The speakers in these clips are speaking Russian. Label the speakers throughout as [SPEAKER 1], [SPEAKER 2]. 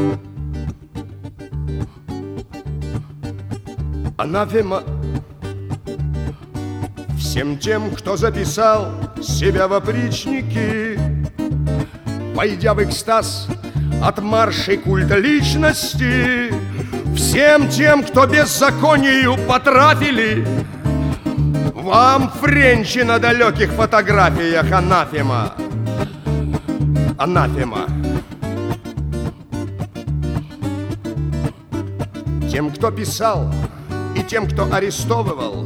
[SPEAKER 1] Анафема всем тем, кто записал себя в опричники, пойдя в экстаз от маршей культа личности. Всем тем, кто беззаконию потрафили, вам френчи на далеких фотографиях анафема. Анафема. Тем, кто писал, и тем, кто арестовывал,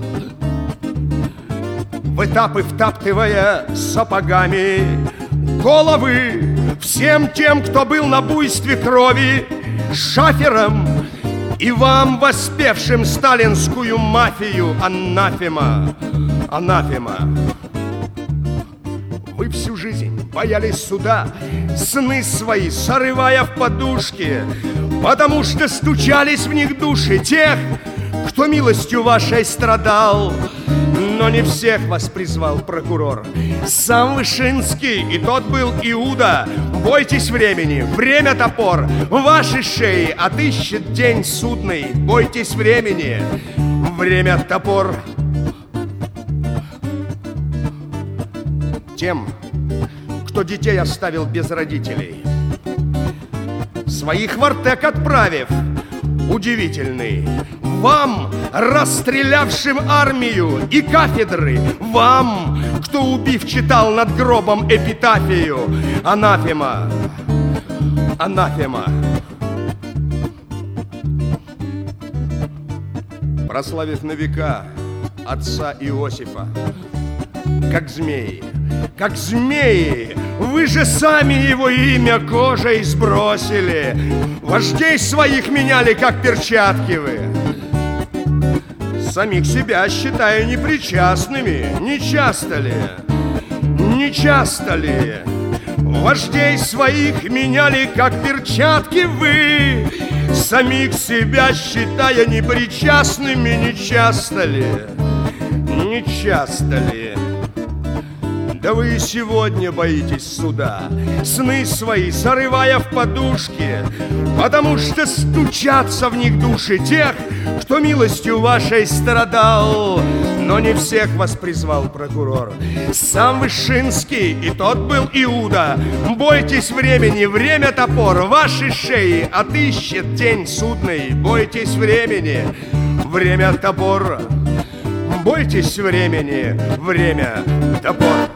[SPEAKER 1] в этапы втаптывая сапогами головы, всем тем, кто был на буйстве крови шафером, и вам, воспевшим сталинскую мафию, анафема, анафема. Вы всю жизнь боялись суда, сны свои срывая в подушки, потому что стучались в них души тех, кто милостью вашей страдал. Но не всех вас призвал прокурор, сам Вышинский, и тот был Иуда. Бойтесь времени, время топор ваши шеи отыщет день судный. Бойтесь времени, время топор. Тем, кто детей оставил без родителей, своих в Артек отправив, удивительный. Вам, расстрелявшим армию и кафедры, вам, кто, убив, читал над гробом эпитафию, анафема, анафема. Прославив на века отца Иосифа, как змеи, вы же сами его имя кожей сбросили, вождей своих меняли, как перчатки вы. Самих себя считая непричастными, не часто ли? Не часто ли? Вождей своих меняли, как перчатки вы, самих себя считая непричастными, не часто ли? Не часто ли? Да вы и сегодня боитесь суда, сны свои срывая в подушки, потому что стучатся в них души тех, кто милостью вашей страдал. Но не всех вас призвал прокурор, сам Вышинский, и тот был Иуда. Бойтесь времени, время топор ваши шеи отыщет день судный. Бойтесь времени, время топор. Бойтесь времени, время топор.